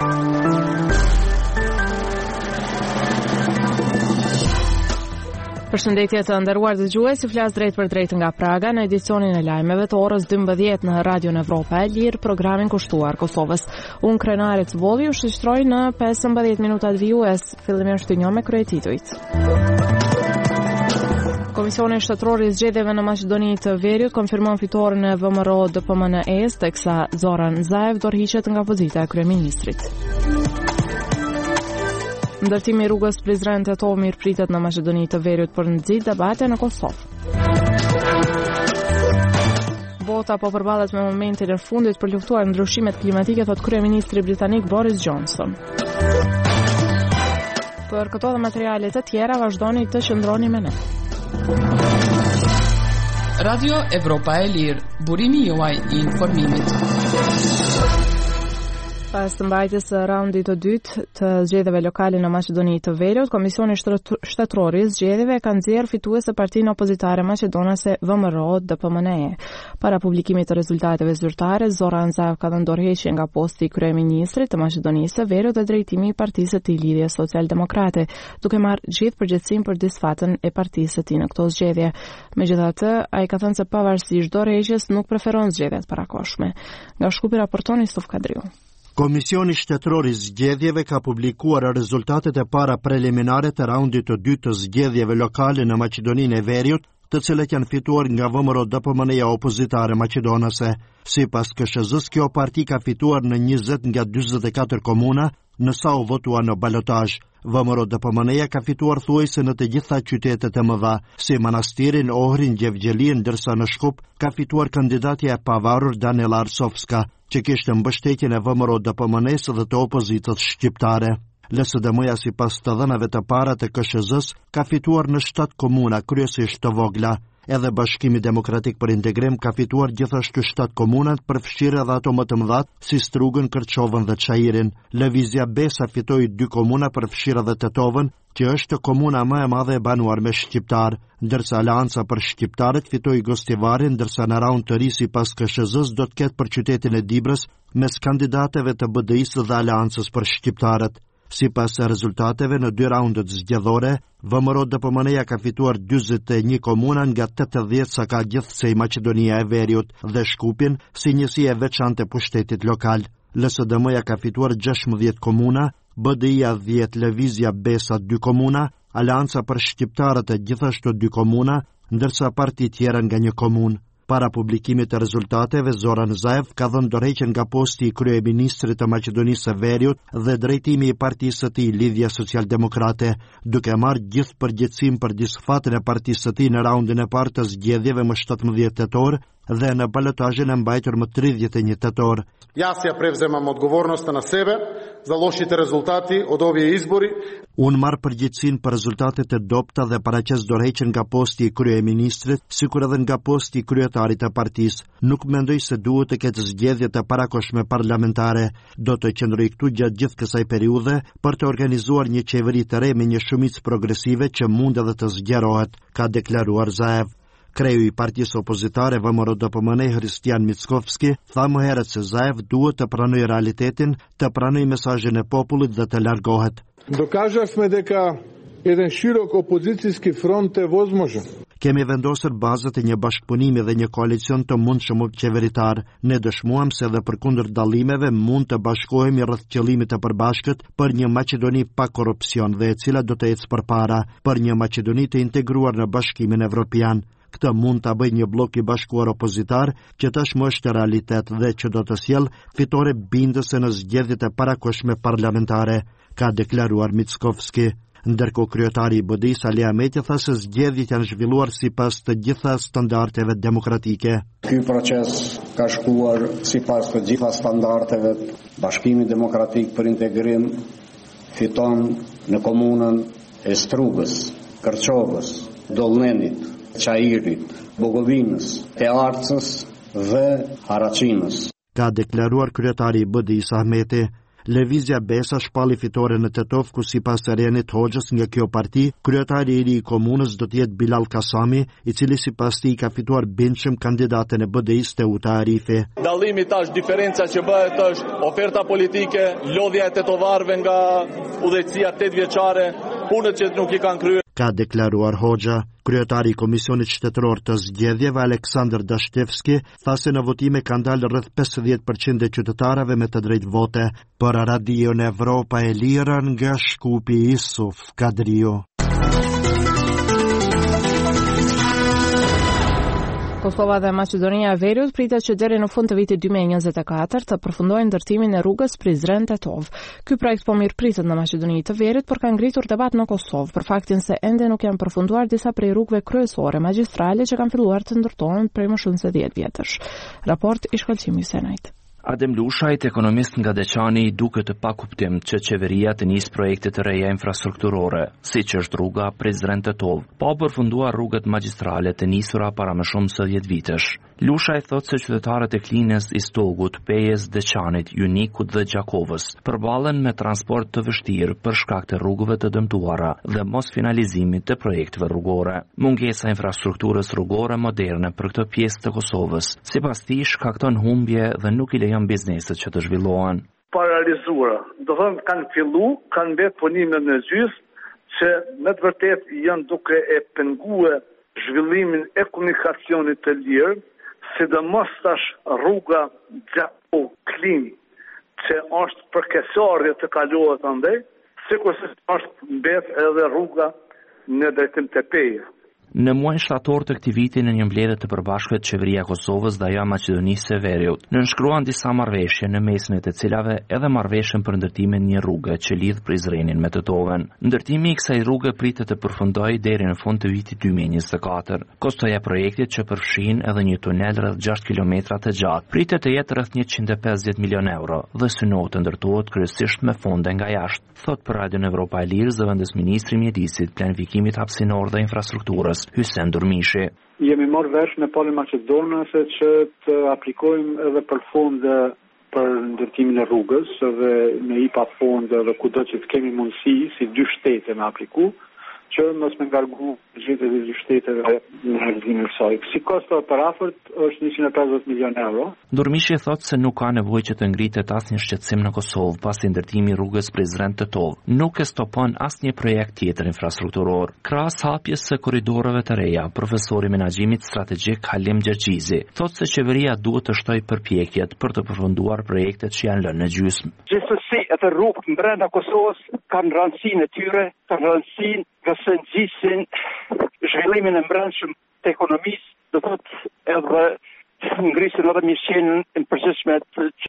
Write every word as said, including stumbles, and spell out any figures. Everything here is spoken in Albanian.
Përshëndetje të nderuar dëgjues, si flas drejt për drejt nga Praga në edicionin e lajmeve të orës dymbëdhjetë në Radio Evropa e Lirë, programin kushtuar Kosovës. Unë Krenare Cbolli ju shoqëroj në pesëmbëdhjetë minutat vijues, fillimisht të njohur me kryetitujt. Komisioni shtetëror i zgjedhjeve në Maqedoni të Veriut konfirmon fitoren e V M R O D P M N E-s, teksa Zoran Zaev dorëhiqet nga pozita e kryeministrit. Ndërtimi i rrugës Prizren-Tetov mirëpritet në Maqedoni të Veriut për nxit debate në Kosovë. Bota po përballet me momentin e fundit për luftuar ndryshimet klimatike, thot kryeministri britanik Boris Johnson. Për këto dhe materiale të tjera vazhdoni të qëndroni me ne. Radio Evropa e Lirë, burimi juaj i informimit. Pas të mbajtjes së raundit të dytë të zgjedhjeve lokale në Maqedoni të Veriut, Komisioni Shtetëror i Zgjedhjeve ka nxjerrë fituese partinë opozitare maqedonase V M R O D P M N E. Para publikimit të rezultateve zyrtare, Zoran Zaev ka dhënë dorëheqje nga posti i kryeministrit të Maqedonisë së Veriut dhe drejtimi i Partisë së tij Lidhje Social-Demokrate, duke marrë gjithë përgjegjësinë për disfatën e partisë së tij në këto zgjedhje. Megjithatë, ai ka thënë se pavarësisht dorëheqjes nuk preferon zgjedhjet parakohshme. Nga Shkupi raporton Istuf Kadriu. Komisioni Shtetëror i Zgjedhjeve ka publikuar rezultatet e para preliminare të raundit të dytë të zgjedhjeve lokale në Maqedoninë e Veriut, të cilët janë fituar nga V M R O D P M N E opozitare maqedonase. Sipas K S Z-s, kjo parti ka fituar në njëzet nga dyzet e katër komuna, në sa u votua në balotazh. V M R O D P M N E ka fituar thuajse në të gjitha qytetet e mëdha, si Manastirin, Ohrin, Gjevgjeli, ndërsa në Shkup ka fituar kandidatja e pavarur Daniela Arsovska, që kishte mbështetjen e V M R O D P M N E-s dhe të opozitës shqiptare. L S D M-ja sipas të dhënave të para të K S Z-s ka fituar në shtatë komuna, kryesisht të vogla. Edhe Bashkimi Demokratik për Integrim ka fituar gjithashtu shtatë komuna, përfshirë edhe ato më të mëdha si Strugën, Kërçovën dhe Çajirin. Lëvizja Besa fitoi dy komuna, përfshirë edhe Tetovën, që është komuna më e madhe e banuar me shqiptar, ndërsa Aleanca për shqiptarët fitoi Gostivarin, ndërsa në raund të ri sipas K S Z-s do të ketë për qytetin e Dibrës mes kandidateve të B D I-s dhe Aleancës për shqiptarët. Sipas rezultateve në dy raundet zgjedhore, V M R O D P M N E ka fituar dyzet e një komuna nga tetëdhjetë sa ka gjithsej Maqedonia e Veriut dhe Shkupin si njësi e veçantë e pushtetit lokal. L S D M-ja ka fituar gjashtëdhjetë komuna, B D I-ja dhjetë, Lëvizja Besa dy komuna, Aleanca për shqiptarët e gjithashtu dy komuna, ndërsa parti tjera nga një komunë. Para publikimit të rezultateve, Zoran Zaev ka dhënë dorëheqjen nga posti i kryeministrit të Maqedonisë së Veriut dhe drejtimi i partisë së tij Lidhja Social-Demokrate, duke marrë gjithë përgjegjësinë për disfatën e partisë së tij në raundin e parë të zgjedhjeve më shtatëmbëdhjetë tetor dhe në balotazhin e mbajtur më tridhjetë e një tetor. Јас ја превземам одговорноста на себе за лошите резултати од овие избори. Unë marr përgjegjësinë për rezultatet e dobta dhe paraqes dorëheqjen nga posti i kryeministrit, sikur edhe nga posti i kryetarit të partisë. Nuk mendoj se duhet të ketë zgjedhje të parakohshme parlamentare. Do të qëndroj këtu gjatë gjithë kësaj periudhe për të organizuar një qeveri të re me një shumicë progresive që mund edhe të zgjerohet, ka deklaruar Zaev. Kreu i partisë opozitare V M R O D P M N E Hristijan Mickovski tha më herët se Zaev duhet të pranojë realitetin, të pranojë mesazhin e popullit dhe të largohet. Dokazavме дека еден широк опозицијски фронт е возможен. Kemi vendosur bazat e një bashkëpunimi dhe një koalicion të mundshëm qeveritar. Ne dëshmuam se edhe përkundër dallimeve mund të bashkohemi rreth qëllimit të përbashkët për një Maqedoni pa korrupsion dhe e cila do të ecë përpara, për një Maqedoni të integruar në Bashkimin Evropian. Këtë mund ta bëjë një blok i bashkuar opozitar që tashmë është realitet dhe që do të sjellë fitore bindëse në zgjedhjet e parakohshme parlamentare, ka deklaruar Mickovski. Ndërkohë kryetari i B D I-s Ali Ahmeti tha se zgjedhjet janë zhvilluar sipas të gjitha standardeve demokratike. Ky proces ka shkuar sipas të gjitha standardeve. Bashkimi Demokratik për Integrim fiton në komunën e Strugës, Kërçovës, Dollnenit, Çajirit, Bogovinës, të Arcës dhe Haraçinës. Ka deklaruar kryetari i B D I-s Ahmeti. Lëvizja Besa shpalli fitore në Tetov, ku sipas Renit Hoxhës nga kjo parti, kryetari i ri i komunës do të jetë Bilal Kasami, i cili sipas tij ka fituar bindshëm kandidatën e B D I-s Teuta Arifi. Dallimi tash, diferenca që bëhet është oferta politike, lodhja e tetovarëve nga udhëheqësia tetë vjeçare, punët që nuk i kanë kryer. Ka deklaruar Hoxha. Kryetari i Komisionit Shtetëror të Zgjedhjeve Aleksandr Dashtevski tha se në votime ka ndalë rreth pesëdhjetë përqind e qytetarëve me të drejtë vote. Për Radion Evropa e Lirë nga Shkupi, Isuf Kadriu. Kosova dhe Maqedonia e Veriut pritet që deri në fund të vitit dy mijë e njëzet e katër të përfundojnë ndërtimin e rrugës Prizren-Tetov. Ky projekt po mirëpritet në Maqedoni të Veriut, por ka ngritur debat në Kosovë për faktin se ende nuk janë përfunduar disa prej rrugëve kryesore magjistrale që kanë filluar të ndërtohen prej më shumë se dhjetë vjetësh. Raport i shkëlqimi Senajt. Adem Lushajt, ekonomist nga Deçani, duke të pakuptim që qeveria të nisë projekte të reja infrastrukturore, si që është rruga Prizren-Tetov, pa përfunduar rrugët magjistrale të nisura para më shumë se dhjetë vitesh. Lushajt thot se qytetarët e Klinës, Istogut, Pejes, Deçanit, Junikut dhe Gjakovës përballen me transport të vështirë për shkak të rrugëve të dëmtuara dhe mos finalizimit të projekteve rrugore. Mungesa e infrastrukturës rrugore moderne për këtë pjesë të Kosovës, sipas tij shkakton humbje dhe nuk i lejon bizneset që të zhvillohen. Paralizuara, do thonë kanë fillu, kanë bërë punime në gjys që në të vërtetë janë duke e penguar zhvillimin e komunikacionit të lirë, sidomos tash rruga Gjakov-Klin, që është përkeqësore të kalohet andej, sikurse është mbet edhe rruga në drejtim të Pejës. Në muajin shtator të këtij viti në një mbledhje të përbashkët qeveria e Kosovës dhe ajo e Maqedonisë së Veriut, nënshkruan disa marrëveshje në mesin e të cilave edhe marrëveshjen për ndërtimin e një rruge që lidh Prizrenin me Tetovën. Ndërtimi i kësaj rruge pritet të përfundojë deri në fund të vitit dy mijë e njëzet e katër. Kostoja e projektit, që përfshin edhe një tunel rreth gjashtë kilometra të gjatë, pritet të jetë rreth njëqind e pesëdhjetë milion euro dhe synohet të ndërtohet kryesisht me fonde nga jashtë, thot për Radion Evropa e Lirë zëvendës ministri i mjedisit, planifikimit hapësinor dhe infrastrukturës, Hysen Durmishi. Jemi marrë vesh me palën maqedonase që të aplikojmë edhe për fonde për ndërtimin e rrugës dhe me i pa fonde dhe kudo që të kemi mundësi si dy shtete me apliku, që mos me ngargu gjithë dhe dy shteteve në realizimin e saj. Si kosto për afërt është njëqind e pesëdhjetë milion euro. Durmishi thot se nuk ka nevojë që të ngritet asnjë shqetësim në Kosovë pasi ndërtimi i rrugës Prizren-Tetov nuk e stopon asnjë projekt tjetër infrastrukturor. Krahas hapjes së korridoreve të reja, profesori i menaxhimit strategjik Halim Gjergjizi thot se qeveria duhet të shtojë përpjekjet për të përfunduar projektet që janë lënë në gjysmë. Gjithsesi, atë rrugë brenda Kosovës kanë rëndësinë e tyre, kanë rëndësinë nga se nxisin zhvillimin e brendshëm të ekonomisë, do thotë edhe ngrisin edhe mirëqenien e përgjithshme të